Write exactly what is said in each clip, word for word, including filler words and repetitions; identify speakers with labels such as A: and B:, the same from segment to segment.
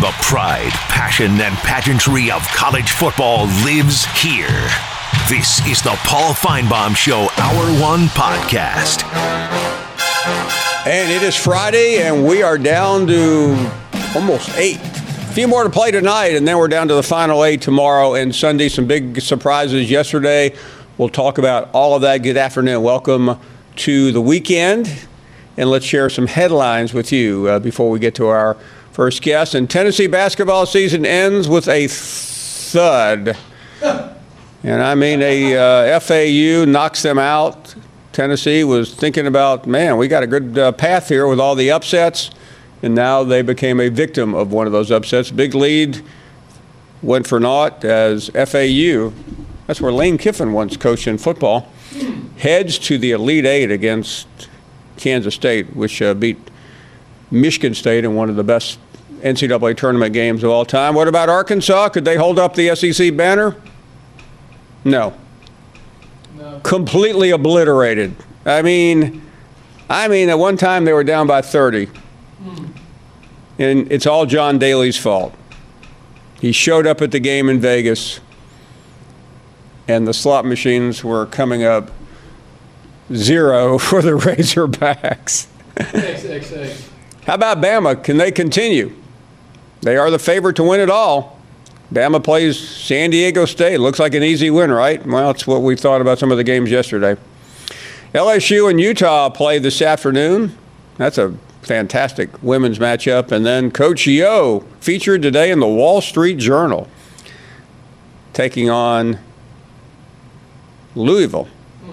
A: The pride, passion, and pageantry of college football lives here. This is the Paul Finebaum Show Hour One Podcast.
B: And it is Friday, and we are down to almost eight. A few more to play tonight, and then we're down to the final eight tomorrow and Sunday. Some big surprises yesterday. We'll talk about all of that. Good afternoon. Welcome to the weekend. And let's share some headlines with you uh, before we get to our first guest. And Tennessee basketball season ends with a thud. And I mean, a uh, F A U knocks them out. Tennessee was thinking about, man, we got a good uh, path here with all the upsets. And now they became a victim of one of those upsets. Big lead went for naught as F A U, that's where Lane Kiffin once coached in football, heads to the Elite Eight against Kansas State, which uh, beat Michigan State in one of the best N C double A tournament games of all time. What about Arkansas? Could they hold up the S E C banner? No. No. Completely obliterated. I mean, I mean, at one time they were down by thirty. Mm. And it's all John Daly's fault. He showed up at the game in Vegas, and the slot machines were coming up zero for the Razorbacks.
C: X X X.
B: How about Bama? Can they continue? They are the favorite to win it all. Bama plays San Diego State. Looks like an easy win, right? Well, it's what we thought about some of the games yesterday. L S U and Utah play this afternoon. That's a fantastic women's matchup. And then Coach Yo featured today in the Wall Street Journal, taking on Louisville.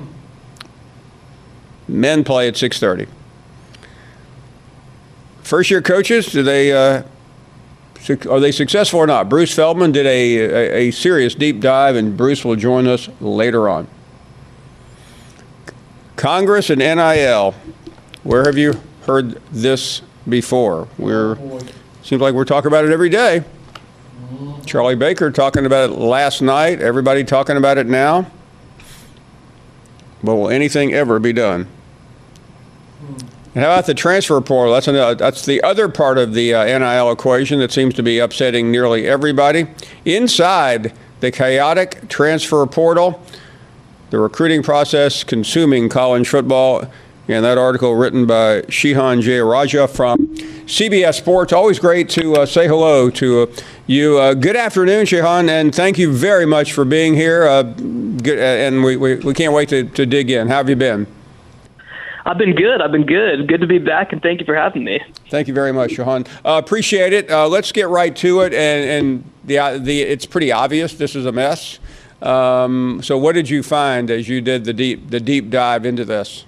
B: Men play at six thirty. First-year coaches, do they uh, are they successful or not? Bruce Feldman did a, a, a serious deep dive, and Bruce will join us later on. Congress and N I L. Where have you heard this before? We're seems like we're talking about it every day. Charlie Baker talking about it last night. Everybody talking about it now. But will anything ever be done? And how about the transfer portal? That's another, that's the other part of the uh, N I L equation that seems to be upsetting nearly everybody. Inside the chaotic transfer portal, the recruiting process consuming college football. And that article written by Shihan Jayaraja from C B S Sports. Always great to uh, say hello to uh, you. Uh, good afternoon, Shihan, and thank you very much for being here. Uh, good, uh, and we, we, we can't wait to, to dig in. How have you been?
D: I've been good. I've been good. Good to be back, and thank you for having me.
B: Thank you very much, Shihan. Uh, appreciate it. Uh, let's get right to it. And, and the the it's pretty obvious this is a mess. Um, so what did you find as you did the deep the deep dive into this?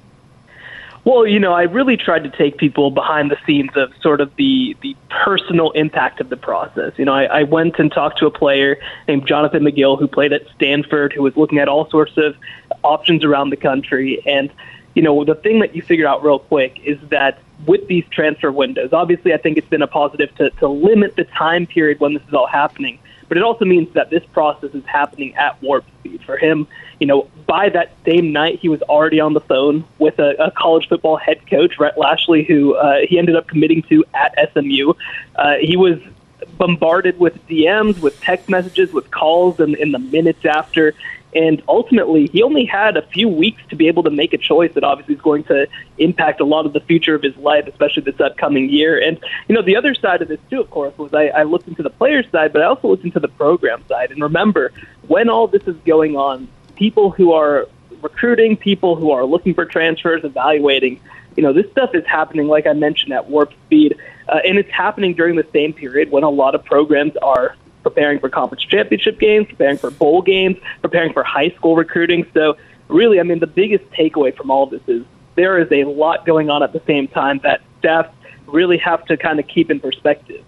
D: Well, you know, I really tried to take people behind the scenes of sort of the, the personal impact of the process. You know, I, I went and talked to a player named Jonathan McGill who played at Stanford, who was looking at all sorts of options around the country. And, you know, the thing that you figure out real quick is that with these transfer windows, obviously I think it's been a positive to, to limit the time period when this is all happening. But it also means that this process is happening at warp speed. For him, you know, by that same night, he was already on the phone with a, a college football head coach, Rhett Lashley, who uh, he ended up committing to at S M U. Uh, he was bombarded with D Ms, with text messages, with calls in, in the minutes after. And ultimately, he only had a few weeks to be able to make a choice that obviously is going to impact a lot of the future of his life, especially this upcoming year. And, you know, the other side of this, too, of course, was I, I looked into the player's side, but I also looked into the program side. And remember, when all this is going on, people who are recruiting, people who are looking for transfers, evaluating, you know, this stuff is happening, like I mentioned, at warp speed. Uh, and it's happening during the same period when a lot of programs are preparing for conference championship games, preparing for bowl games, preparing for high school recruiting. So really, I mean, the biggest takeaway from all of this is there is a lot going on at the same time that staff really have to kind of keep in perspective.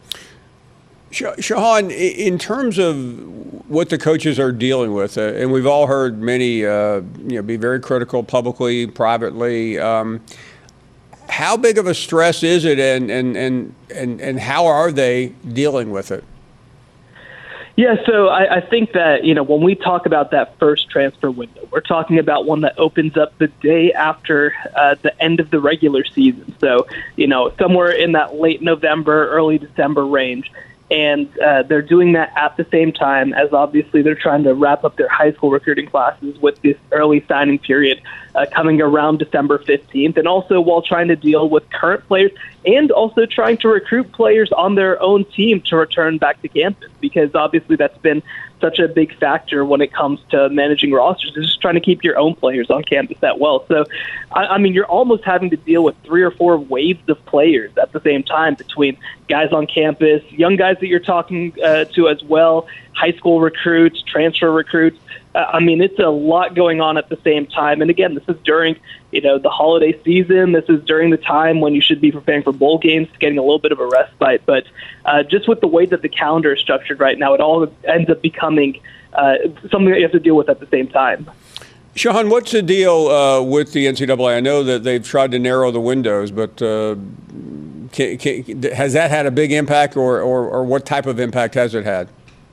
B: Shihan, in terms of what the coaches are dealing with, uh, and we've all heard many uh, you know, be very critical publicly, privately, um, how big of a stress is it, and, and, and, and, and how are they dealing with it?
D: Yeah, so I, I think that, you know, when we talk about that first transfer window, we're talking about one that opens up the day after uh, the end of the regular season. So, you know, somewhere in that late November, early December range. And uh, they're doing that at the same time as obviously they're trying to wrap up their high school recruiting classes with this early signing period uh, coming around December fifteenth, and also while trying to deal with current players and also trying to recruit players on their own team to return back to campus, because obviously that's been such a big factor when it comes to managing rosters, is just trying to keep your own players on campus that well. So, I, I mean, you're almost having to deal with three or four waves of players at the same time between guys on campus, young guys that you're talking uh, to as well, high school recruits, transfer recruits. Uh, I mean, it's a lot going on at the same time. And again, this is during, you know, the holiday season. This is during the time when you should be preparing for bowl games, getting a little bit of a respite. But uh, just with the way that the calendar is structured right now, it all ends up becoming uh, something that you have to deal with at the same time.
B: Sean, what's the deal uh, with the N C double A? I know that they've tried to narrow the windows, but uh, can, can, has that had a big impact, or, or, or what type of impact has it had?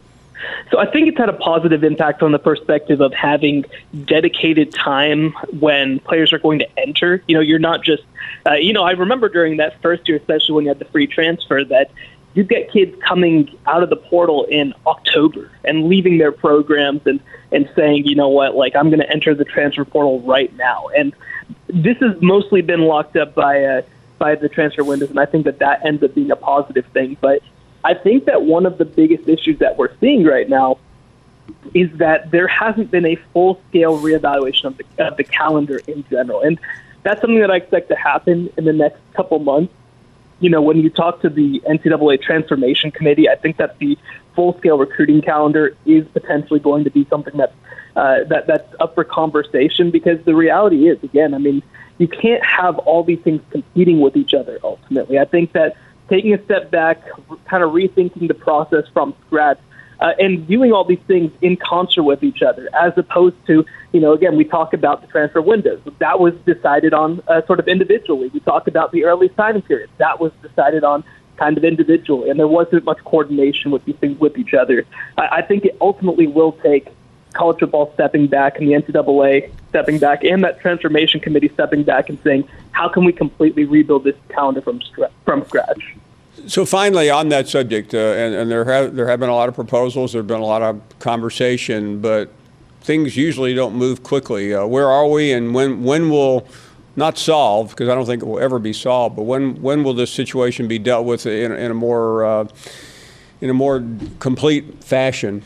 D: So I think it's had a positive impact on the perspective of having dedicated time when players are going to enter. You know, you're not just, uh, you know, I remember during that first year, especially when you had the free transfer, that you get kids coming out of the portal in October and leaving their programs and, and saying, you know what, like, I'm going to enter the transfer portal right now. And this has mostly been locked up by uh, by the transfer windows, and I think that that ends up being a positive thing. But I think that one of the biggest issues that we're seeing right now is that there hasn't been a full-scale reevaluation of the, of the calendar in general. And that's something that I expect to happen in the next couple months. You know, when you talk to the N C double A Transformation Committee, I think that the full-scale recruiting calendar is potentially going to be something that's, uh, that, that's up for conversation, because the reality is, again, I mean, you can't have all these things competing with each other ultimately. I think that taking a step back, kind of rethinking the process from scratch, uh, and doing all these things in concert with each other, as opposed to, you know, again, we talk about the transfer windows. That was decided on uh, sort of individually. We talk about the early signing period. That was decided on kind of individually, and there wasn't much coordination with these things with each other. I, I think it ultimately will take college football stepping back and the N C double A stepping back and that transformation committee stepping back and saying, how can we completely rebuild this calendar from from scratch?
B: So finally, on that subject, uh, and, and there have there have been a lot of proposals, there have been a lot of conversation, but things usually don't move quickly. Uh, where are we, and when when will, not solve, because I don't think it will ever be solved, but when when will this situation be dealt with in, in a more uh, in a more complete fashion?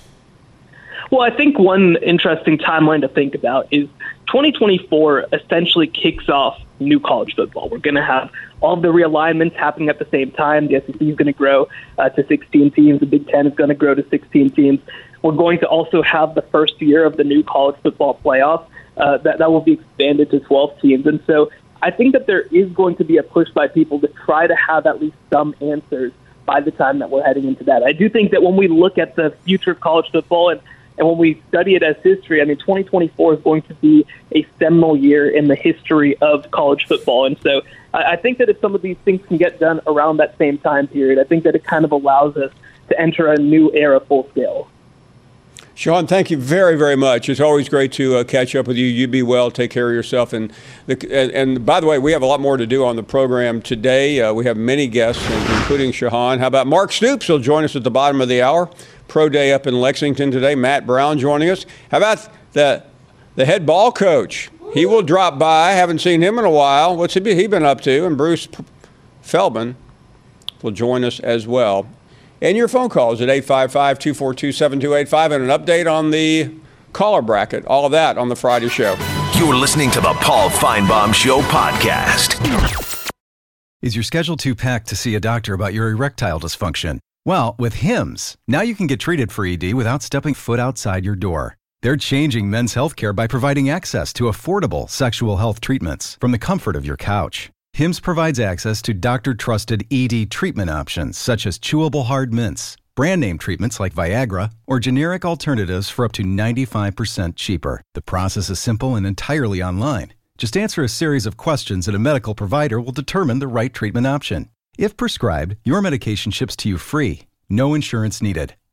D: Well, I think one interesting timeline to think about is twenty twenty-four essentially kicks off new college football. We're going to have all of the realignments happening at the same time. The S E C is going to grow uh, to sixteen teams. The Big Ten is going to grow to sixteen teams. We're going to also have the first year of the new college football playoff. Uh, that, that will be expanded to twelve teams. And so I think that there is going to be a push by people to try to have at least some answers by the time that we're heading into that. I do think that when we look at the future of college football and And when we study it as history, I mean, twenty twenty-four is going to be a seminal year in the history of college football. And so I think that if some of these things can get done around that same time period, I think that it kind of allows us to enter a new era full scale.
B: Sean, thank you very, very much. It's always great to uh, catch up with you. You be well. Take care of yourself. And, the, and and by the way, we have a lot more to do on the program today. Uh, we have many guests, including Shahan. How about Mark Stoops? He'll join us at the bottom of the hour. Pro Day up in Lexington today. Matt Brown joining us. How about the the head ball coach? He will drop by. Haven't seen him in a while. What's he been up to? And Bruce Feldman will join us as well. And your phone calls at eight five five, two four two, seven two eight five and an update on the caller bracket. All of that on the Friday show.
A: You're listening to the Paul Feinbaum Show podcast.
C: Is your schedule too packed to see a doctor about your erectile dysfunction? Well, with Hims, now you can get treated for E D without stepping foot outside your door. They're changing men's healthcare by providing access to affordable sexual health treatments from the comfort of your couch. Hims provides access to doctor-trusted E D treatment options such as chewable hard mints, brand-name treatments like Viagra, or generic alternatives for up to ninety-five percent cheaper. The process is simple and entirely online. Just answer a series of questions and a medical provider will determine the right treatment option. If prescribed, your medication ships to you free, no insurance needed.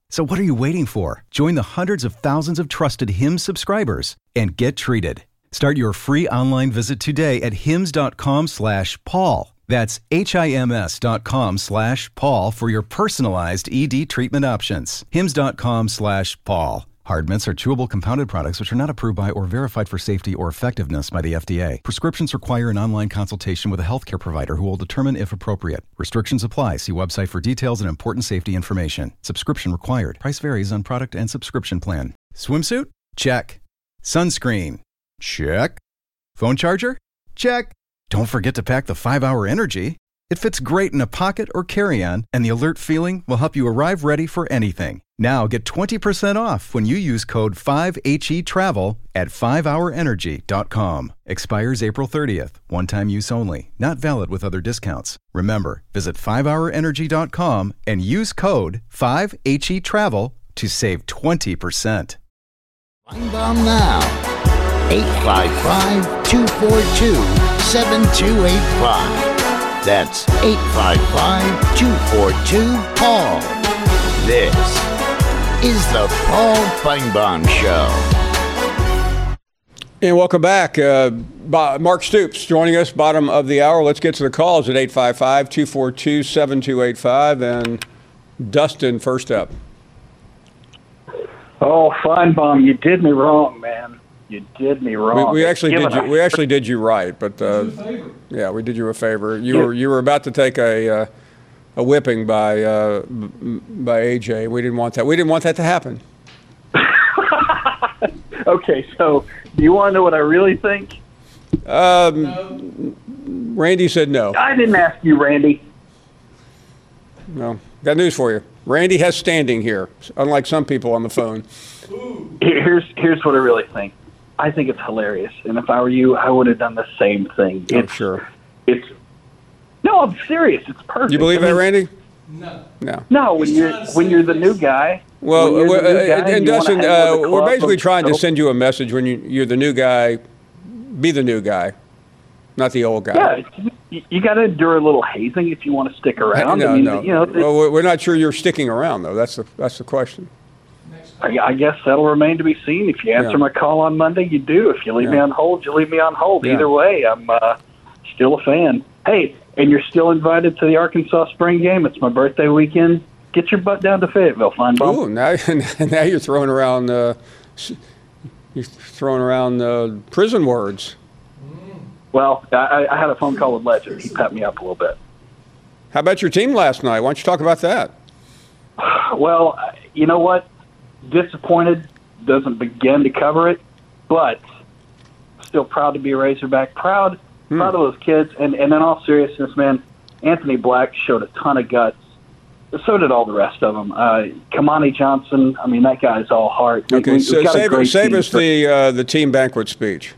C: So what are you waiting for? Join the hundreds of thousands of trusted Hims subscribers and get treated. Start your free online visit today at hims.com slash Paul. That's H-I-M-S dot com slash Paul for your personalized E D treatment options. Hims.com slash Paul. Hard mints are chewable compounded products which are not approved by or verified for safety or effectiveness by the F D A. Prescriptions require an online consultation with a healthcare provider who will determine if appropriate. Restrictions apply. See website for details and important safety information. Subscription required. Price varies on product and subscription plan. Swimsuit? Check. Sunscreen? Check. Phone charger? Check. Don't forget to pack the five hour Energy. It fits great in a pocket or carry-on, and the alert feeling will help you arrive ready for anything. Now get twenty percent off when you use code five H E travel at five hour energy dot com. Expires April thirtieth. One-time use only. Not valid with other discounts. Remember, visit five hour energy dot com and use code five H E travel to save twenty percent.
E: Feinbaum now. eight five five, two four two, seven two eight five. That's eight five five, two four two, Paul. This is the Paul Feinbaum Show.
B: And welcome back. Uh, Mark Stoops joining us, bottom of the hour. Let's get to the calls at eight five five, two four two, seven two eight five. And Dustin first up.
F: Oh, Feinbaum, you did me wrong, man. You did me wrong.
B: We, we actually
F: Give
B: did you.
F: a-
B: We actually did you right, but uh, yeah, we did you a favor. You
F: Yeah.
B: were you were about to take a uh, a whipping by uh, b- by A J. We didn't want that. We didn't want that to happen.
F: Okay, so do you want to know what I really think?
B: Um, Randy said no.
F: I didn't ask you, Randy.
B: No, got news for you. Randy has standing here, unlike some people on the phone.
F: Here's here's what I really think. I think it's hilarious, and if I were you, I would have done the same thing.
B: I'm
F: It's,
B: sure.
F: It's no, I'm serious. It's perfect.
B: You believe
F: I
B: that,
F: mean,
B: Randy? No. No.
F: No, when you're when you're the new guy.
B: Well,
F: when you're the new
B: uh,
F: guy
B: and, and
F: you wanna
B: Dustin,
F: hang
B: uh,
F: with the
B: we're
F: club
B: basically
F: of-
B: trying to send you a message when you, you're the new guy. Be the new guy, not the old guy.
F: Yeah, you, you got to endure a little hazing if you want to stick around.
B: No,
F: I mean,
B: no.
F: you know,
B: well, we're- we're not sure you're sticking around, though. That's the that's the question.
F: I, I guess that'll remain to be seen. If you answer
B: Yeah.
F: my call on Monday, you do. If you leave me
B: Yeah.
F: on hold, you leave me on hold.
B: Yeah.
F: Either way, I'm uh, still a fan. Hey, and you're still invited to the Arkansas spring game. It's my birthday weekend. Get your butt down to Fayetteville, Feinbaum.
B: Ooh, now now you're throwing around uh, you're throwing around uh, prison words.
F: Well, I, I had a phone call with Legend. He pepped me up a little bit.
B: How about your team last night? Why don't you talk about that?
F: Well, you know what? Disappointed doesn't begin to cover it, but still proud to be a Razorback. Proud,
B: Hmm.
F: proud of those kids. And, and in all seriousness, man, Anthony Black showed a ton of guts. So did all the rest of them. Uh, Kamani Johnson, I mean, that guy's all heart. We-
B: Okay,
F: we-
B: so
F: we've got a
B: save,
F: great
B: save
F: team.
B: us the uh, the team banquet speech.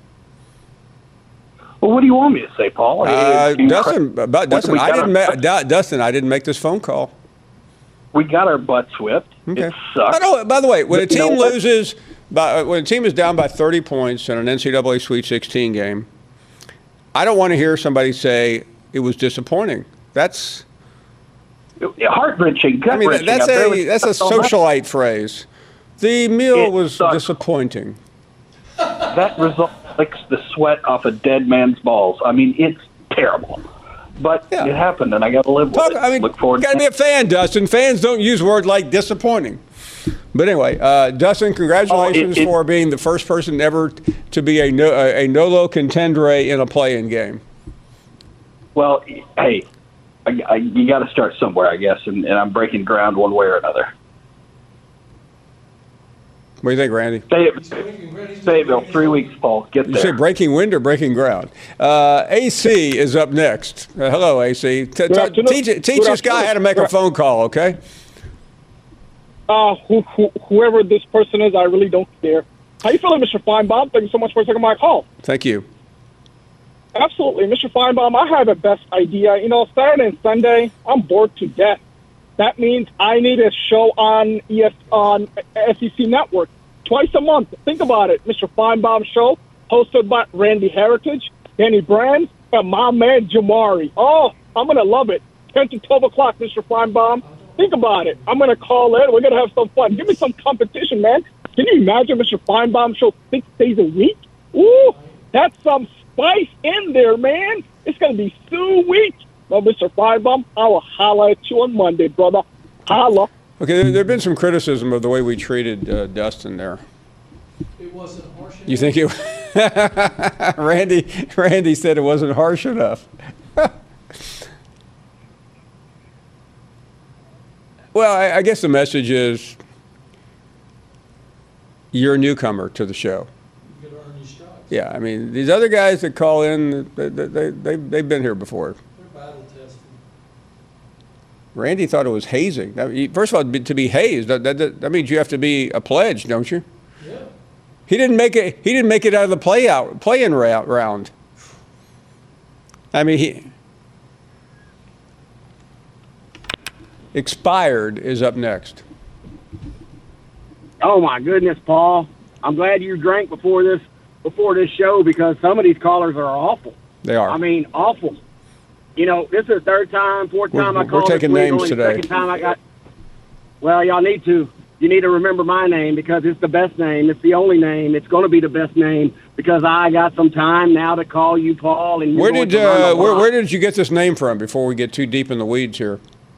F: Well, what do you want me to say, Paul?
B: Uh,
F: It's
B: Dustin,
F: incre-
B: about Dustin,
F: we
B: I
F: got
B: didn't.
F: our-
B: Ma- Du- Dustin, I didn't make this phone call.
F: We got our butts whipped.
B: Okay.
F: It sucks.
B: By the way, by the way, when a
F: But you know
B: team
F: what?
B: loses, by, when a team is down by thirty points in an N C double A Sweet sixteen game, I don't want to hear somebody say it was disappointing. That's,
F: Heart-wrenching,
B: I mean,
F: gut-wrenching.
B: that's
F: I barely-
B: a that's a
F: so much.
B: socialite phrase. The meal
F: It
B: was
F: sucks.
B: disappointing.
F: That result licks the sweat off a dead man's balls. I mean, it's terrible. But
B: Yeah.
F: it happened, and I got to live with
B: Talk,
F: it.
B: I mean,
F: Look forward
B: got to
F: to
B: be a fan, Dustin. Fans don't use words like disappointing. But anyway, uh, Dustin, congratulations
F: Oh, it- it-
B: for being the first person ever to be a no, a, a Nolo contendere in a play-in game.
F: Well, hey, I, I, you got to start somewhere, I guess, and, and I'm breaking ground one way or another.
B: What do you think, Randy?
F: Fayetteville, Fayetteville three weeks, Paul. Get
B: You
F: there.
B: say breaking wind or breaking ground? Uh, A C is up next. Uh, hello, A C. T- t-
G: afternoon.
B: teach teach
G: Good
B: this guy
G: afternoon.
B: how to make a phone call, okay?
G: Uh, who, who, whoever this person is, I really don't care. How you feeling, Mister Feinbaum? Thank you so much for taking my call.
B: Thank you.
G: Absolutely, Mister Feinbaum, I have the best idea. You know, Saturday and Sunday, I'm bored to death. That means I need a show on E S on S E C Network twice a month. Think about it, Mister Feinbaum show, hosted by Randy Heritage, Danny Brand, and my man Jamari. Oh, I'm gonna love it. ten to twelve o'clock, Mister Feinbaum. Think about it. I'm going to call in. We're going to have some fun. Give me some competition, man. Can you imagine Mister Feinbaum show six days a week? Ooh, that's some spice in there, man. It's going to be sweet. Well, Mister Feinbaum, I will holla at you on Monday, brother. Holla.
B: Okay, there, there have been some criticism of the way we treated uh, Dustin there.
H: It wasn't harsh enough.
B: You think it? Randy, Randy said it wasn't harsh enough. Well, I, I guess the message is you're a newcomer to the show.
H: You gotta earn your stripes.
B: Yeah, I mean, these other guys that call in, they, they, they, they've been here before.
H: They're battle tested.
B: Randy thought it was hazing. I mean, first of all, to be hazed, that, that, that means you have to be a pledge, don't you?
H: Yeah.
B: He didn't make it. He didn't make it out of the play out play-in round. I mean, he expired is up next.
I: Oh my goodness, Paul! I'm glad you drank before this before this show because some of these callers are awful.
B: They are.
I: I mean, awful. You know, this is the third time, fourth
B: We're-
I: time I
B: we're
I: called.
B: taking
I: this week,
B: names
I: only
B: today.
I: Second time I got. Well, y'all need to. You need to remember my name because it's the best name. It's the only name. It's going to be the best name because I got some time now to call you, Paul. And you're
B: Where
I: going
B: did
I: to run
B: uh,
I: the
B: where,
I: block.
B: where did you get this name from? Before we get too deep in the weeds here.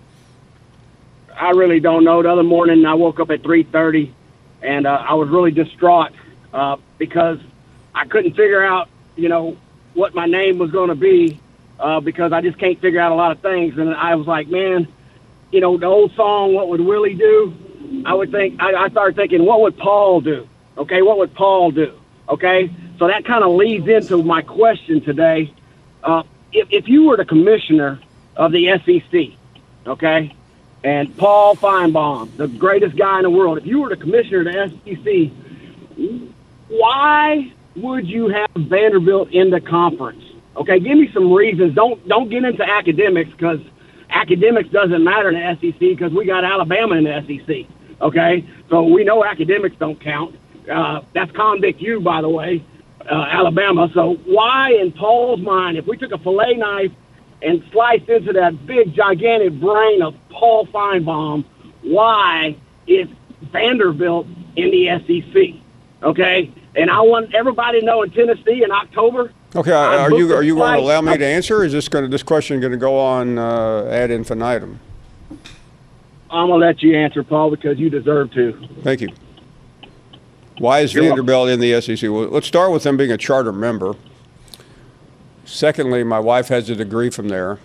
I: I really don't know. The other morning I woke up at three thirty, and uh, I was really distraught uh, because I couldn't figure out, you know, what my name was going to be uh, because I just can't figure out a lot of things. And I was like, man, you know, the old song, "What Would Willie Do?" I would think. I, I started thinking, what would Paul do? Okay, what would Paul do? Okay, so that kind of leads into my question today. Uh, if, if you were the commissioner of the S E C, okay, and Paul Feinbaum, the greatest guy in the world, if you were the commissioner of the S E C, why would you have Vanderbilt in the conference? Okay, give me some reasons. Don't don't get into academics because academics doesn't matter in the S E C because we got Alabama in the S E C. Okay, so we know academics don't count. Uh, that's convict U, by the way, uh, Alabama. So why, in Paul's mind, if we took a fillet knife and sliced into that big, gigantic brain of Paul Feinbaum, why is Vanderbilt in the S E C? Okay, and I want everybody to know in Tennessee in October.
B: Okay,
I: I
B: are
I: booked
B: you
I: a
B: are you going to
I: flight.
B: allow me to answer? Or is this going to this question going to go on uh, ad infinitum?
I: I'm gonna let you answer, Paul, because you deserve to.
B: Thank you. Why is
I: You're
B: Vanderbilt in the S E C? Well, let's start with them being a charter member. Secondly, my wife has a degree from there.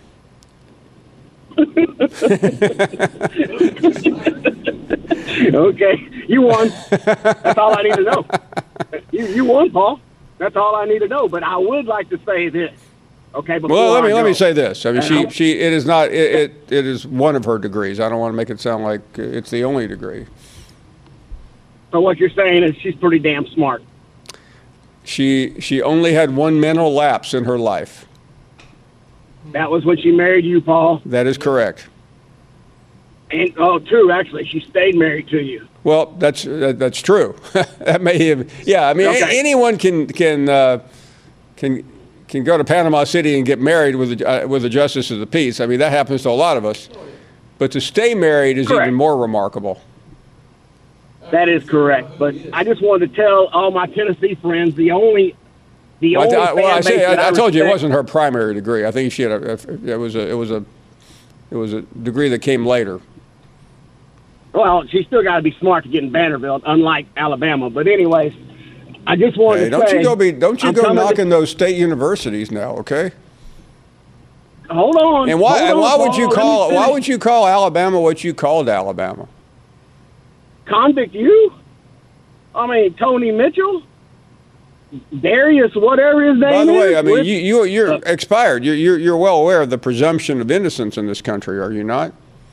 I: Okay, you won. That's all I need to know. You, you won, Paul. That's all I need to know. But I would like to say this. Okay, before
B: Well, let me
I: I
B: let
I: go.
B: me say this. I mean, she
I: Uh-huh.
B: she it is not it, it it is one of her degrees. I don't want to make it sound like it's the only degree.
I: So what you're saying is she's pretty damn smart.
B: She she only had one mental lapse in her life.
I: That was when she married you, Paul.
B: That is correct.
I: And oh, two actually, she stayed married to you.
B: Well, that's that, that's true. That may have yeah. I mean, a-
I: Okay.
B: anyone can can uh, can can go to Panama City and get married with a, uh, with a justice of the peace. I mean, that happens to a lot of us. But to stay married is
I: Correct.
B: even more remarkable.
I: That is correct. But I just wanted to tell all my Tennessee friends the only the
B: Well, I,
I: only
B: I- well, I,
I: fan
B: say,
I: base that
B: I, I told you it
I: respect-
B: wasn't her primary degree. I think she had a, a it was a it was a it was a degree that came later.
I: Well, she's still got to be smart to get in Vanderbilt, unlike Alabama. But anyways, I just wanted
B: Hey,
I: to
B: don't
I: say.
B: you go be don't you
I: I'm
B: go
I: coming to-
B: knocking those state universities now, okay?
I: Hold on.
B: And why
I: hold
B: and
I: on,
B: why would
I: Paul.
B: you
I: Let me
B: call why
I: finish.
B: would you call Alabama what you called Alabama?
I: Convict you? I mean, Tony Mitchell? Darius, whatever his name
B: By the way,
I: is,
B: I mean
I: with-
B: you you you're
I: Uh,
B: expired. You're, you're you're well aware of the presumption of innocence in this country, are you not?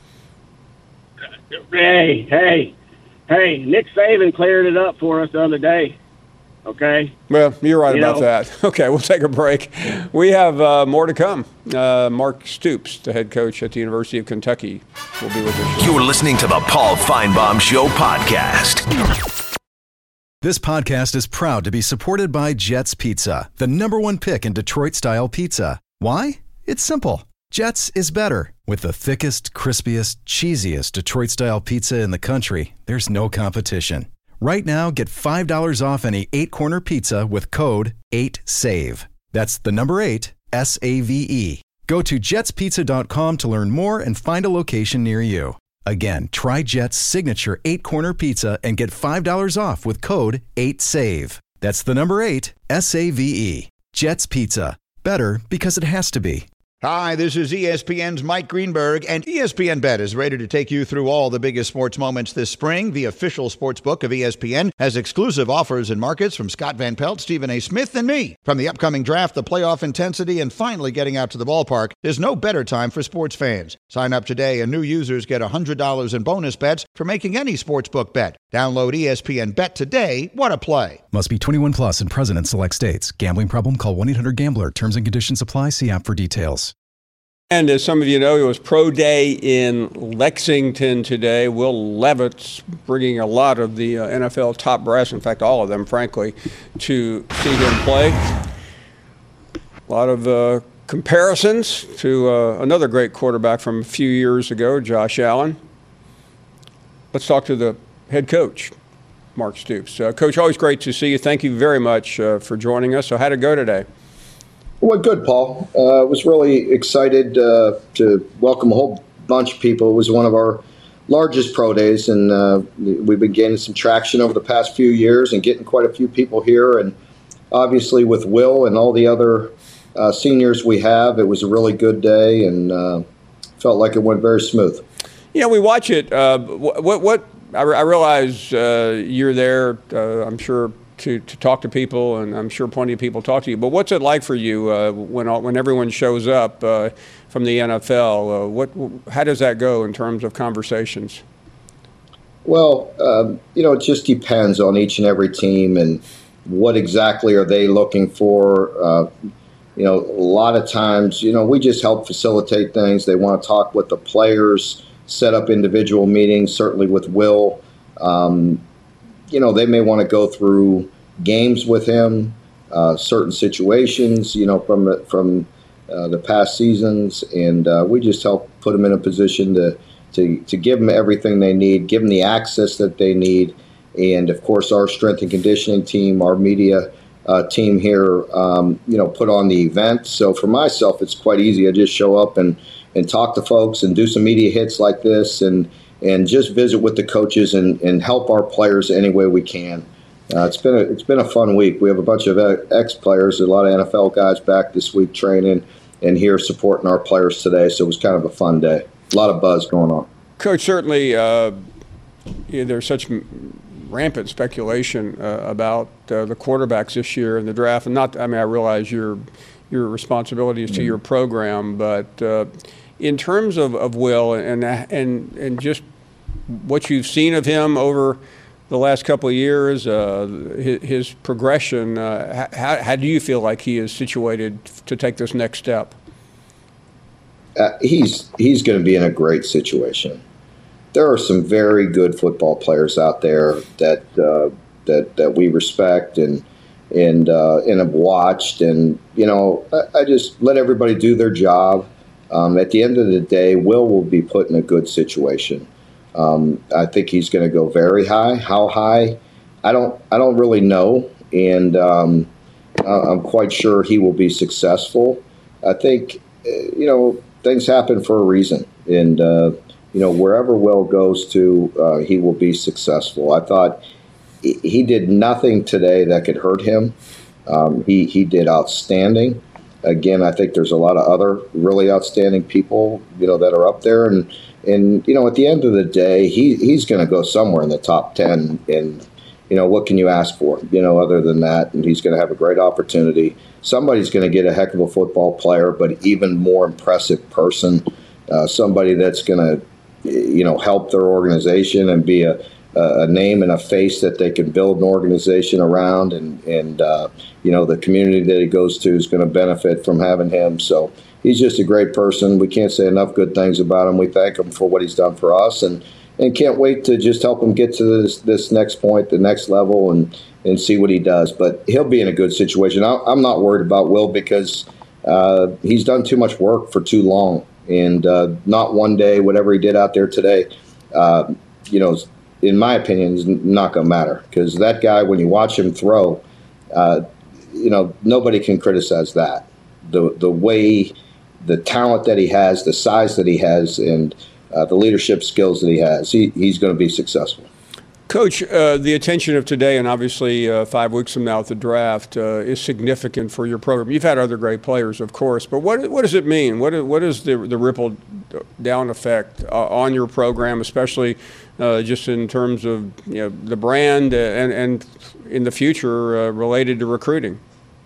I: Hey, hey, hey, Nick Saban cleared it up for us the other day. Okay?
B: Well, you're right
I: You
B: about
I: know-
B: that. Okay, we'll take a break. We have uh, more to come. Uh, Mark Stoops, the head coach at the University of Kentucky, will be with us.
A: You're listening to the Paul Feinbaum Show podcast.
C: This podcast is proud to be supported by Jets Pizza, the number one pick in Detroit-style pizza. Why? It's simple. Jets is better. With the thickest, crispiest, cheesiest Detroit-style pizza in the country, there's no competition. Right now, get five dollars off any eight-corner pizza with code eight save. That's the number eight, S A V E. Go to jets pizza dot com to learn more and find a location near you. Again, try Jet's signature eight-corner pizza and get five dollars off with code eight save. That's the number eight, S A V E. Jet's Pizza. Better because it has to be.
J: Hi, this is E S P N's Mike Greenberg, and E S P N Bet is ready to take you through all the biggest sports moments this spring. The official sports book of E S P N has exclusive offers and markets from Scott Van Pelt, Stephen A. Smith, and me. From the upcoming draft, the playoff intensity, and finally getting out to the ballpark, there's no better time for sports fans. Sign up today, and new users get one hundred dollars in bonus bets for making any sports book bet. Download E S P N Bet today. What a play.
C: Must be twenty-one plus and present in select states. Gambling problem? Call one eight hundred gambler. Terms and conditions apply. See app for details.
B: And as some of you know, it was Pro Day in Lexington today. Will Levitt's bringing a lot of the uh, N F L top brass, in fact, all of them, frankly, to see him play. A lot of uh, comparisons to uh, another great quarterback from a few years ago, Josh Allen. Let's talk to the head coach, Mark Stoops. Uh, Coach, always great to see you. Thank you very much uh, for joining us. So how'd it go today?
K: Well, good, Paul. I uh, was really excited uh, to welcome a whole bunch of people. It was one of our largest pro days, and uh, we've been gaining some traction over the past few years and getting quite a few people here. And obviously with Will and all the other uh, seniors we have, it was a really good day, and uh, felt like it went very smooth.
B: Yeah, we watch it. Uh, what, what I, I realize uh, you're there, uh, I'm sure, To, to talk to people, and I'm sure plenty of people talk to you. But what's it like for you uh, when when everyone shows up uh, from the N F L? Uh, what how does that go in terms of conversations?
K: Well, um, you know, it just depends on each and every team and what exactly are they looking for. Uh, you know, a lot of times, you know, we just help facilitate things. They want to talk with the players, set up individual meetings. Certainly with Will. Um, You know, they may want to go through games with him, uh, certain situations, you know, from the, from uh, the past seasons, and uh, we just help put them in a position to, to to give them everything they need, give them the access that they need, and of course our strength and conditioning team, our media uh, team here, um, you know, put on the event. So for myself, it's quite easy. I just show up and and talk to folks and do some media hits like this, and. and just visit with the coaches and, and help our players any way we can. Uh, it's been a, it's been a fun week. We have a bunch of ex-players, a lot of N F L guys back this week training and here supporting our players today, so it was kind of a fun day. A lot of buzz going on.
B: Coach, certainly uh, you know, there's such rampant speculation uh, about uh, the quarterbacks this year in the draft. And not, I mean, I realize your, your responsibility is to mm-hmm. your program, but uh, in terms of, of Will and and and just what you've seen of him over the last couple of years, uh, his, his progression, uh, how, how do you feel like he is situated to take this next step?
K: Uh, he's he's going to be in a great situation. There are some very good football players out there that uh, that that we respect and and uh, and have watched, and you know, I, I just let everybody do their job. Um, at the end of the day, Will will be put in a good situation. Um, I think he's going to go very high. How high? I don't. I don't really know, and um, I'm quite sure he will be successful. I think, you know, things happen for a reason, and uh, you know, wherever Will goes to, uh, he will be successful. I thought he did nothing today that could hurt him. Um, he he did outstanding. Again, I think there's a lot of other really outstanding people, you know, that are up there. And, and you know, at the end of the day, he, he's going to go somewhere in the top ten. And, you know, what can you ask for, you know, other than that? And he's going to have a great opportunity. Somebody's going to get a heck of a football player, but even more impressive person, uh, somebody that's going to, you know, help their organization and be a, a name and a face that they can build an organization around, and, and uh, you know, the community that he goes to is going to benefit from having him. So he's just a great person. We can't say enough good things about him. We thank him for what he's done for us, and, and can't wait to just help him get to this, this next point, the next level, and, and see what he does. But he'll be in a good situation. I, I'm not worried about Will because uh, he's done too much work for too long. And uh, not one day, whatever he did out there today, uh, you know, in my opinion, is not going to matter. Because that guy, when you watch him throw, uh, you know, nobody can criticize that. The the way, the talent that he has, the size that he has, and uh, the leadership skills that he has, he, he's going to be successful.
B: Coach, uh, the attention of today and obviously uh, five weeks from now at the draft uh, is significant for your program. You've had other great players, of course, but what what does it mean? What what is the the ripple down effect uh, on your program, especially uh, just in terms of you know the brand and and in the future uh, related to recruiting?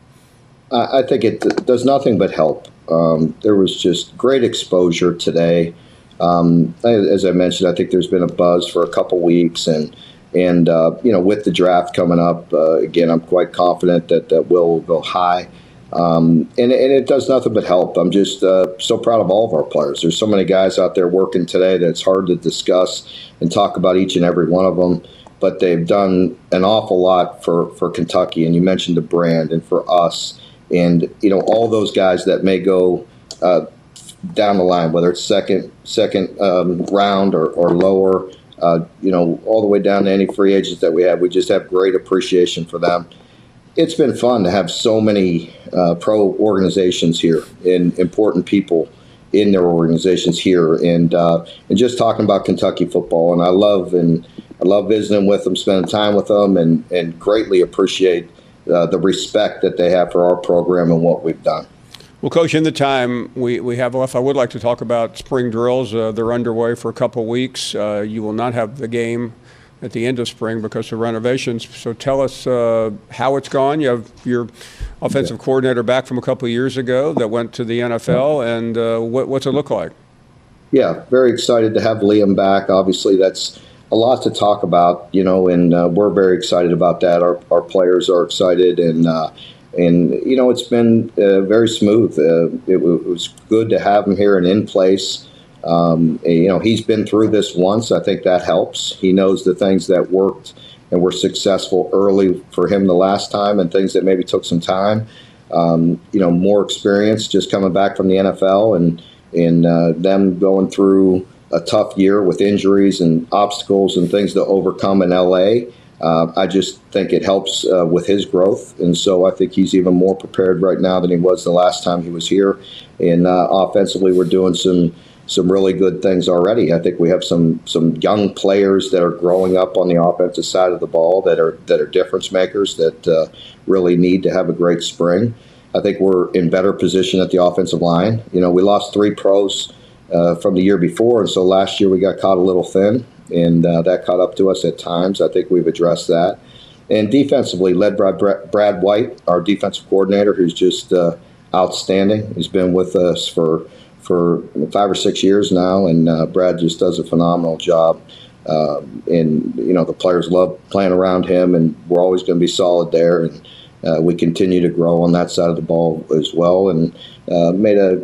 K: I think it does nothing but help. Um, there was just great exposure today. Um, as I mentioned, I think there's been a buzz for a couple weeks, and and uh, you know, with the draft coming up, uh, again, I'm quite confident that that will go high, um, and and it does nothing but help. I'm just uh, so proud of all of our players. There's so many guys out there working today that it's hard to discuss and talk about each and every one of them, but they've done an awful lot for for Kentucky. And you mentioned the brand, and for us, and you know, all those guys that may go Uh, down the line, whether it's second second um, round or, or lower, uh, you know, all the way down to any free agents that we have. We just have great appreciation for them. It's been fun to have so many uh, pro organizations here and important people in their organizations here, and uh, and just talking about Kentucky football. And I love and I love visiting with them, spending time with them, and and greatly appreciate uh, the respect that they have for our program and what we've done.
B: Well, Coach, in the time we, we have left, I would like to talk about spring drills. Uh, they're underway for a couple of weeks. Uh, you will not have the game at the end of spring because of renovations. So tell us uh, how it's gone. You have your offensive yeah. coordinator back from a couple of years ago that went to the N F L, and uh, what, what's it look like?
K: Yeah, very excited to have Liam back. Obviously, that's a lot to talk about, you know, and uh, we're very excited about that. Our, our players are excited, and uh, And, you know, it's been uh, very smooth. Uh, it, w- it was good to have him here and in place. Um, and, you know, he's been through this once. I think that helps. He knows the things that worked and were successful early for him the last time, and things that maybe took some time. Um, you know, more experience just coming back from the N F L, and, and uh, them going through a tough year with injuries and obstacles and things to overcome in L A. Uh, I just think it helps uh, with his growth, and so I think he's even more prepared right now than he was the last time he was here. And uh, offensively, we're doing some some really good things already. I think we have some some young players that are growing up on the offensive side of the ball that are that are difference makers that uh, really need to have a great spring. I think we're in better position at the offensive line. You know, we lost three pros uh, from the year before, and so last year we got caught a little thin. And uh, that caught up to us at times. I think we've addressed that. And defensively, led by Brad White, our defensive coordinator, who's just uh, outstanding. He's been with us for for five or six years now, and uh, Brad just does a phenomenal job. Uh, and, you know, the players love playing around him, and we're always going to be solid there. And uh, we continue to grow on that side of the ball as well. And uh, made a,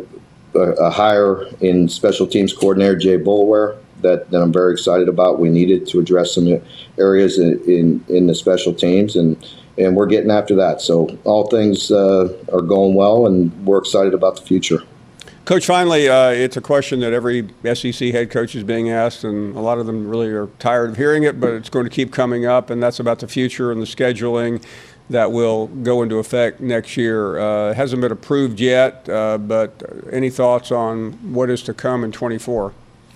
K: a hire in special teams coordinator, Jay Boulware, That, that I'm very excited about. We needed to address some areas in, in, in the special teams, and, and we're getting after that. So all things uh, are going well, and we're excited about the future.
B: Coach, finally, uh, it's a question that every S E C head coach is being asked, and a lot of them really are tired of hearing it, but it's going to keep coming up, and that's about the future and the scheduling that will go into effect next year. Uh, it hasn't been approved yet, uh, but any thoughts on what is to come in twenty-four?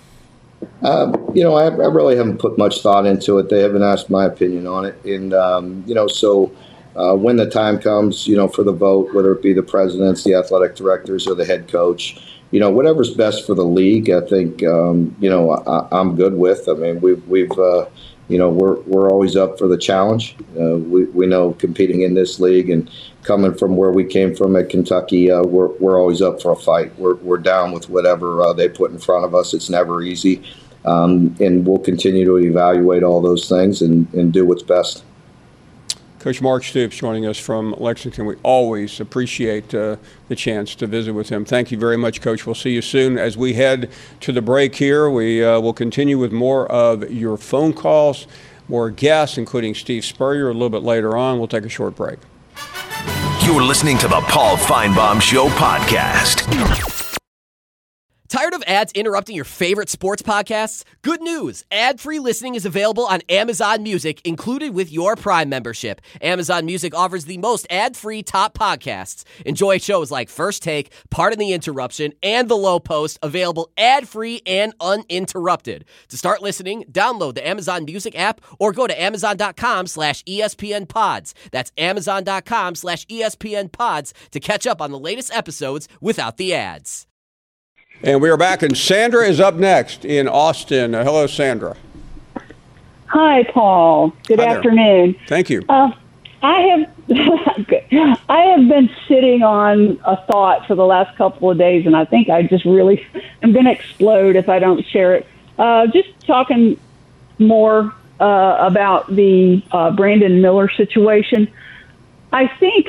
K: Uh, you know, I, I really haven't put much thought into it. They haven't asked my opinion on it. And, um, you know, so uh, when the time comes, you know, for the vote, whether it be the presidents, the athletic directors, or the head coach, you know, whatever's best for the league, I think, um, you know, I, I'm good with. I mean, we've, we've uh, you know, we're we're always up for the challenge. Uh, we, we know competing in this league and coming from where we came from at Kentucky, uh, we're we're always up for a fight. We're we're down with whatever uh, they put in front of us. It's never easy, um, and we'll continue to evaluate all those things and, and do what's best.
B: Coach Mark Stoops joining us from Lexington. We always appreciate uh, the chance to visit with him. Thank you very much, Coach. We'll see you soon. As we head to the break here, we uh, will continue with more of your phone calls, more guests, including Steve Spurrier a little bit later on. We'll take a short break.
A: You're listening to the Paul Feinbaum Show podcast.
L: Tired of ads interrupting your favorite sports podcasts? Good news! Ad-free listening is available on Amazon Music, included with your Prime membership. Amazon Music offers the most ad-free top podcasts. Enjoy shows like First Take, Pardon the Interruption, and The Low Post, available ad-free and uninterrupted. To start listening, download the Amazon Music app or go to amazon.com slash ESPN pods. That's amazon.com slash ESPN pods to catch up on the latest episodes without the ads.
B: And we are back, and Sandra is up next in Austin. Uh, hello, Sandra.
M: Hi, Paul. Good
B: Hi there.
M: afternoon.
B: Thank you.
M: Uh, I have good. I have been sitting on a thought for the last couple of days, and I think I just really am going to explode if I don't share it. Uh, just talking more uh, about the uh, Brandon Miller situation. I think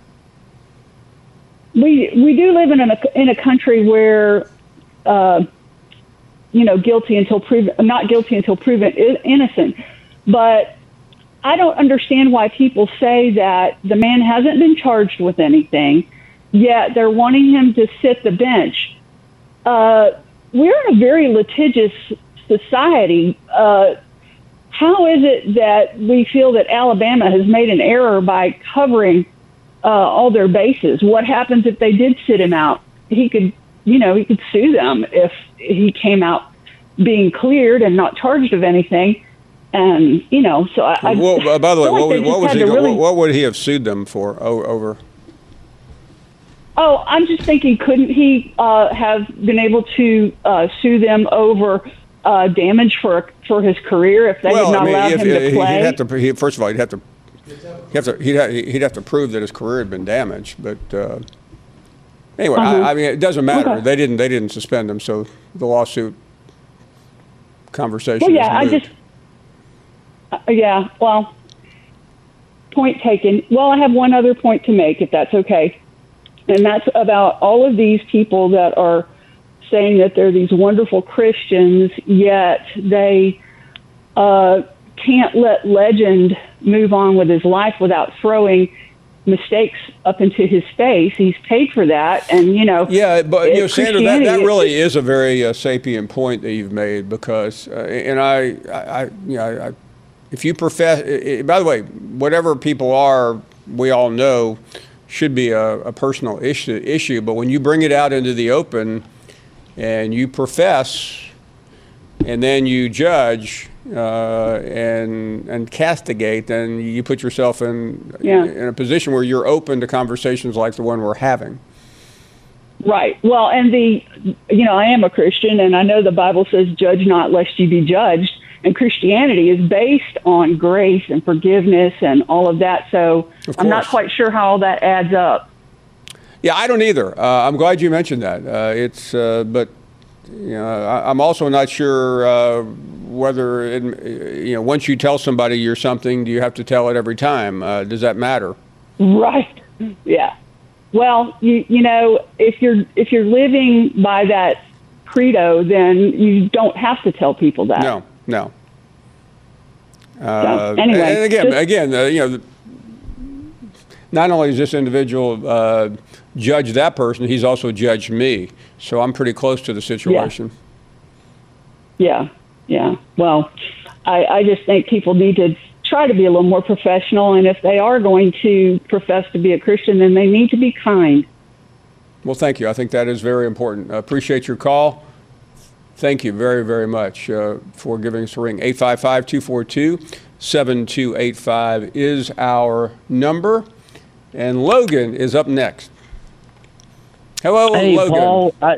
M: we we do live in a in a country where. Uh, you know, guilty until proven, not guilty until proven innocent. But I don't understand why people say that the man hasn't been charged with anything, yet they're wanting him to sit the bench. Uh, we're in a very litigious society. Uh, how is it that we feel that Alabama has made an error by covering uh, all their bases? What happens if they did sit him out? He could You know, he could sue them if he came out being cleared and not charged of anything. And, you know, so I... I
B: well, uh, by the way,
M: like
B: what, would, what, was he,
M: really,
B: what, what would he have sued them for over?
M: Oh, I'm just thinking, couldn't he uh, have been able to uh, sue them over uh, damage for for his career if they
B: well,
M: had not
B: I mean,
M: allowed
B: if,
M: him to
B: he'd
M: play?
B: Have to, he, first of all, he'd have to, he'd have to, he'd have, he'd have to prove that his career had been damaged, but... Uh, Anyway,
M: uh-huh.
B: I, I mean, it doesn't matter.
M: Okay.
B: They didn't. They didn't suspend him, so the lawsuit conversation.
M: Well, yeah,
B: is
M: I
B: moot.
M: just, uh, yeah. Well, point taken. Well, I have one other point to make, if that's okay, and that's about all of these people that are saying that they're these wonderful Christians, yet they uh, can't let legend move on with his life without throwing mistakes up into his face. He's paid for that, and you know.
B: Yeah, but you know, Sandra, that, that really
M: Christianity-
B: is a very uh, sapient point that you've made because, uh, and I, I, I, you know, I, if you profess, uh, by the way, whatever people are, we all know, should be a, a personal issue. Issue, but when you bring it out into the open, and you profess, and then you judge. Uh, and and castigate, then you put yourself in
M: Yeah.
B: in a position where you're open to conversations like the one we're having.
M: Right. Well, and the, you know, I am a Christian, and I know the Bible says, "Judge not, lest you be judged." And Christianity is based on grace and forgiveness and all of that. So
B: Of
M: I'm not
B: course.
M: quite sure how all that adds up.
B: Yeah, I don't either. Uh, I'm glad you mentioned that. Uh, it's, uh, but you know, I, I'm also not sure uh, whether, it, you know, once you tell somebody you're something, do you have to tell it every time? Uh, does that matter?
M: Right. Yeah. Well, you you know, if you're if you're living by that credo, then you don't have to tell people that.
B: No, no. Uh,
M: So, anyway,
B: and again,
M: just-
B: again, uh, you know, not only does this individual uh, judge that person, he's also judged me. So I'm pretty close to the situation.
M: Yeah. Yeah. Well, I, I just think people need to try to be a little more professional, and if they are going to profess to be a Christian, then they need to be kind.
B: Well, thank you. I think that is very important. I appreciate your call. Thank you very, very much uh, for giving us a ring. eight five five, two four two, seven two eight five is our number. And Logan is up next. Hello,
N: hey,
B: Logan.
N: Paul. I,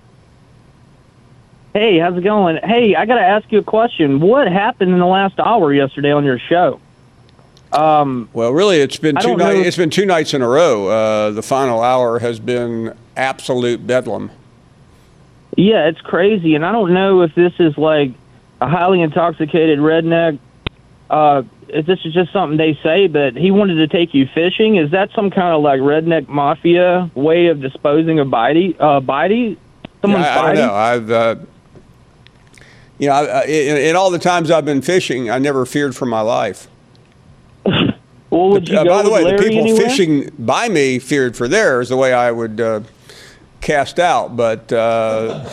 N: hey, how's it going? Hey, I got to ask you a question. What happened in the last hour yesterday on your show? Um,
B: well, really, it's been
N: I
B: two
N: don't know-
B: nights. It's been two nights in a row. Uh, the final hour has been absolute bedlam.
N: Yeah, it's crazy, and I don't know if this is like a highly intoxicated redneck. Uh, if this is just something they say, but he wanted to take you fishing. Is that some kind of like redneck mafia way of disposing of body? Uh, body? Someone's
B: Yeah, I, I
N: body?
B: don't know. I've, uh, you know, I, I, in, in all the times I've been fishing, I never feared for my life.
N: Well, would you
B: uh,
N: go
B: by the
N: with
B: way,
N: Larry
B: the people
N: anywhere?
B: fishing by me feared for theirs, the way I would uh, cast out. But uh,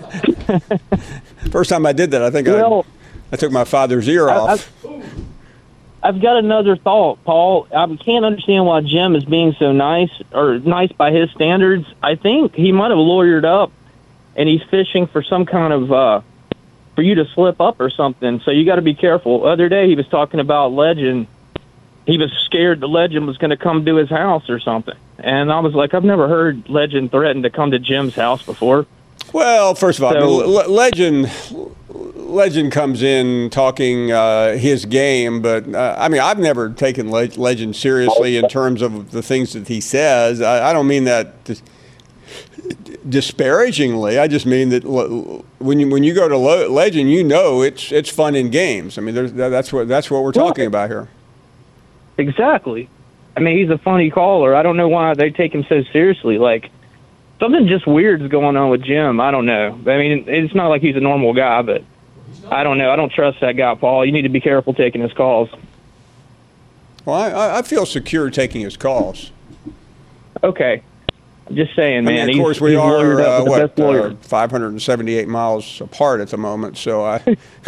B: first time I did that, I think
N: Well,
B: I, I took my father's ear
N: I-
B: off.
N: I've got another thought, Paul. I can't understand why Jim is being so nice, or nice by his standards. I think he might have lawyered up, and he's fishing for some kind of, uh, for you to slip up or something. So you got to be careful. The other day he was talking about Legend. He was scared the Legend was going to come to his house or something. And I was like, I've never heard Legend threaten to come to Jim's house before.
B: Well, first of all,
N: So-
B: I mean, Le- Legend Legend comes in talking uh, his game, but uh, I mean, I've never taken Le- Legend seriously in terms of the things that he says. I, I don't mean that dis- disparagingly. I just mean that le- when you when you go to Le- Legend, you know it's it's fun in games. I mean, there's, that's what that's what we're talking about here.
N: Exactly. I mean, he's a funny caller. I don't know why they take him so seriously. Like, something just weird is going on with Jim. I don't know. I mean, it's not like he's a normal guy, but I don't know. I don't trust that guy, Paul. You need to be careful taking his calls.
B: Well, I, I feel secure taking his calls.
N: Okay. I'm just saying,
B: I
N: man.
B: mean, of course,
N: he's,
B: we
N: he's
B: are
N: lawyered up
B: uh,
N: with the
B: what
N: best lawyer.
B: uh, five hundred seventy-eight miles apart at the moment, so I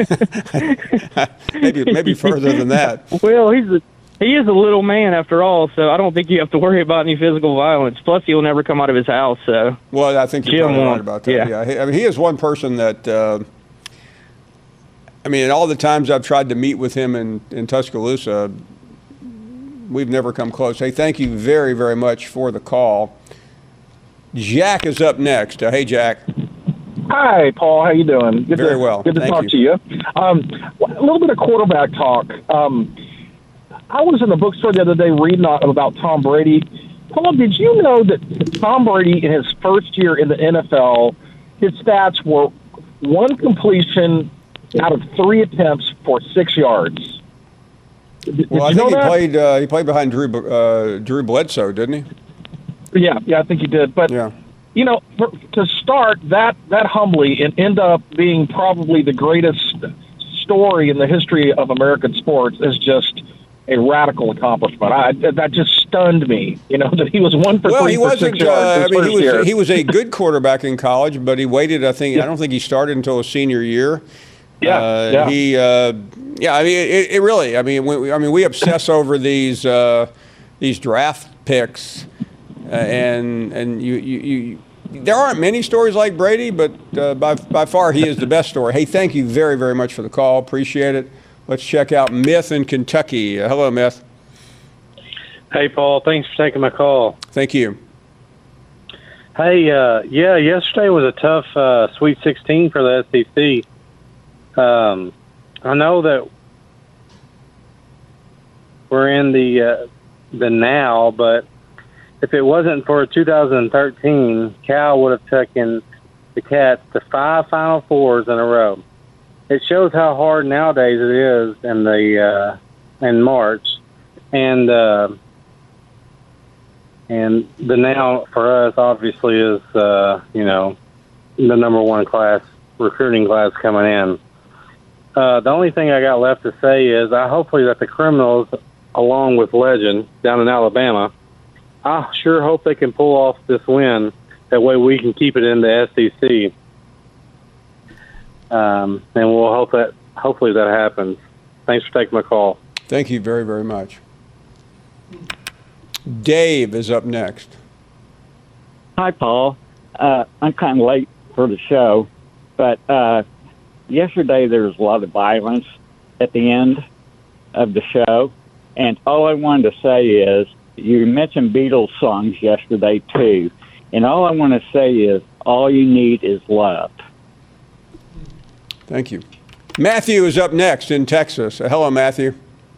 B: maybe maybe further than that.
N: Well, he's a, he is a little man after all, so I don't think you have to worry about any physical violence. Plus, he'll never come out of his house. So.
B: Well, I think you're
N: Jim
B: probably right
N: won't.
B: about that.
N: Yeah.
B: Yeah, He- I mean, he is one person that. Uh, I mean, in all the times I've tried to meet with him in, in Tuscaloosa, we've never come close. Hey, thank you very, very much for the call. Jack is up next. Uh, hey, Jack.
O: Hi, Paul. How you doing? Good
B: Very
O: to,
B: well.
O: Good to
B: Thank
O: talk
B: you.
O: to you. Um, a little bit of quarterback talk. Um, I was in a bookstore the other day reading about Tom Brady. Paul, did you know that Tom Brady, in his first year in the N F L, his stats were one completion out of three attempts for six yards? Did,
B: Well, I
O: did you
B: think
O: know
B: he
O: that?
B: played. Uh, he played behind Drew uh, Drew Bledsoe, didn't he?
O: Yeah, yeah, I think he did. But
B: Yeah.
O: you know, for, to start that that humbly and end up being probably the greatest story in the history of American sports is just a radical accomplishment. I, that just stunned me. You know, that he was one for
B: Well,
O: three
B: he
O: for
B: wasn't.
O: six yards
B: Uh, I
O: his
B: mean,
O: first
B: he was.
O: year.
B: He was a good quarterback in college, but he waited. I think. I don't think he started until his senior year.
O: Yeah,
B: Uh,
O: yeah.
B: He. Uh, yeah. I mean, it, it really. I mean, we, I mean, we obsess over these uh, these draft picks, uh, and and you, you you. There aren't many stories like Brady, but uh, by by far he is the best story. Hey, thank you very very much for the call. Appreciate it. Let's check out Myth in Kentucky. Uh, hello, Myth.
P: Hey, Paul. Thanks for taking my call.
B: Thank you.
P: Hey, uh, yeah, yesterday was a tough uh, Sweet sixteen for the S E C. Um, I know that we're in the uh, the now, but if it wasn't for two thousand thirteen, Cal would have taken the Cats to five Final Fours in a row. It shows how hard nowadays it is in the uh, in March, and uh, and the now for us obviously is uh, you know the number one class recruiting class coming in. Uh, the only thing I got left to say is I hopefully that the Criminals, along with Legend down in Alabama, I sure hope they can pull off this win. That way we can keep it in the S E C. Um, and we'll hope that hopefully that happens. Thanks for taking my call.
B: Thank you very, very much. Dave is up next.
Q: Hi, Paul. Uh, I'm kind of late for the show, but uh, yesterday there was a lot of violence at the end of the show, and all I wanted to say is you mentioned Beatles songs yesterday too, and all I want to say is all you need is love.
B: Thank you. Matthew is up next in Texas. Uh, hello, Matthew.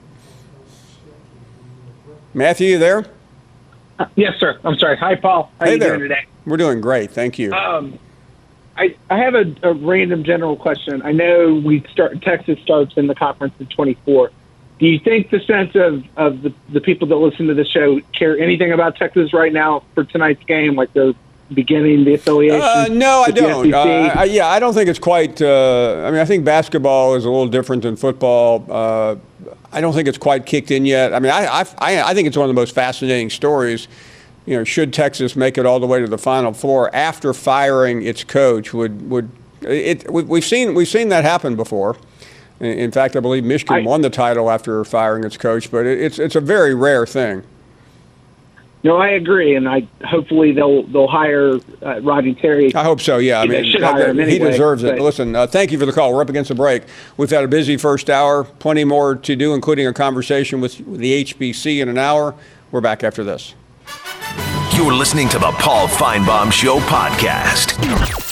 B: Matthew, you there?
R: Uh, yes, sir. I'm sorry. Hi, Paul. How
B: hey
R: you
B: there.
R: doing today?
B: We're doing great. Thank you.
R: Um, I, I have a, a random general question. I know we start Texas starts in the conference in twenty-four. Do you think the sense of, of the, the people that listen to the show care anything about Texas right now for tonight's game, like they're beginning the affiliation?
B: Uh, no, I
R: with the
B: don't.
R: S E C?
B: Uh, I, yeah, I don't think it's quite. Uh, I mean, I think basketball is a little different than football. Uh, I don't think it's quite kicked in yet. I mean, I, I, I think it's one of the most fascinating stories. You know, should Texas make it all the way to the Final Four after firing its coach? Would would it? We've seen we've seen that happen before. In fact, I believe Michigan I, won the title after firing its coach, but it's it's a very rare thing.
R: No, I agree, and I hopefully they'll they'll hire uh, Rodney Terry.
B: I hope so. Yeah, I mean,
R: they should hire him
B: he
R: anyway,
B: deserves it.
R: but,
B: Listen, uh, thank you for the call. We're up against the break. We've had a busy first hour. Plenty more to do, including a conversation with the H B C in an hour. We're back after this.
A: You're listening to the Paul Feinbaum Show podcast.